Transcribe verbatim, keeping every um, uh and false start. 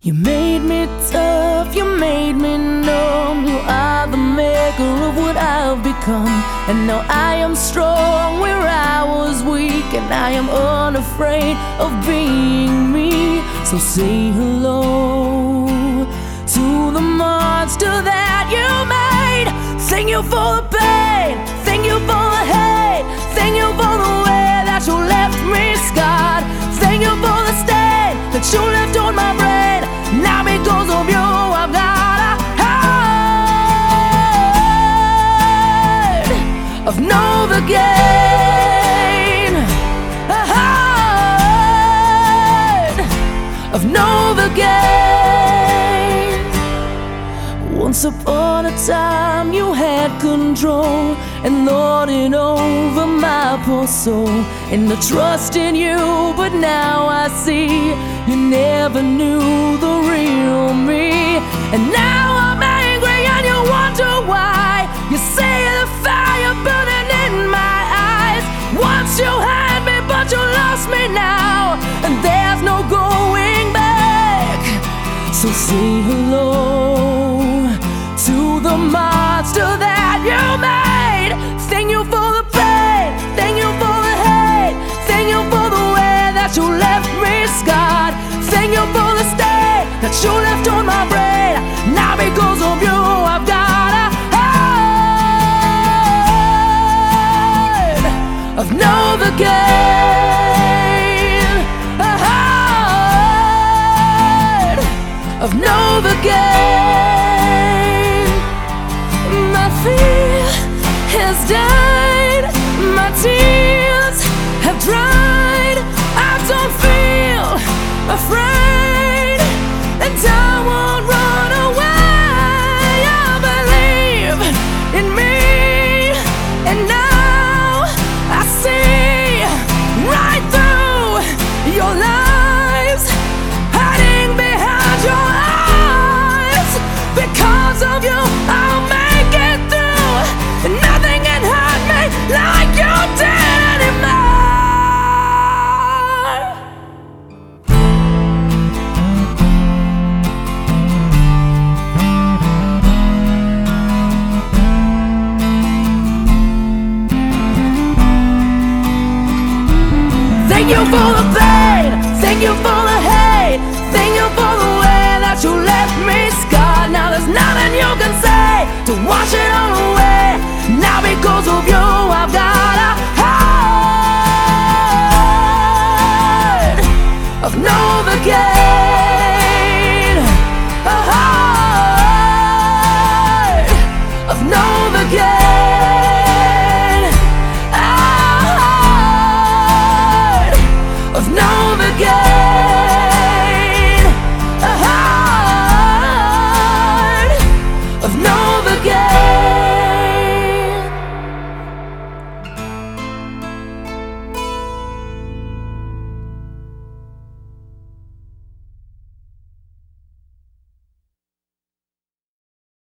You made me tough, you made me numb. You are the maker of what I've become. And now I am strong where I was weak, and I am unafraid of being me. So say hello to the monster that you made. Thank you for the pain, thank you for the hate, thank you for the way that you left me scarred. Thank you for the stain that you left on my brain. Now because of you I've got a heart of Novocaine, a heart of Novocaine. Once upon a time you had control and lorded over my poor soul, and I trust in you, but now I see you never knew the real me. And now I'm angry and you wonder why. You see the fire burning in my eyes. Once you had me, but you lost me now, and there's no going back. So say hello to the monster that you made. Thank you for the pain, thank you for the hate, thank you for the way that you left me scarred. Thank you for the stain that you left on my brain. Now because of you I've got a heart of Novocaine, a heart of Novocaine. My fear has died, my tears have dried. I don't feel afraid, and I won't run away. I believe in me, and now I see right through your lies, hiding behind your eyes. Because of you I'll make it through, and nothing can hurt me like you did anymore. Thank you for the pain, thank you for the hate, thank you for the way that you left me scarred. Now there's nothing you can say to wash it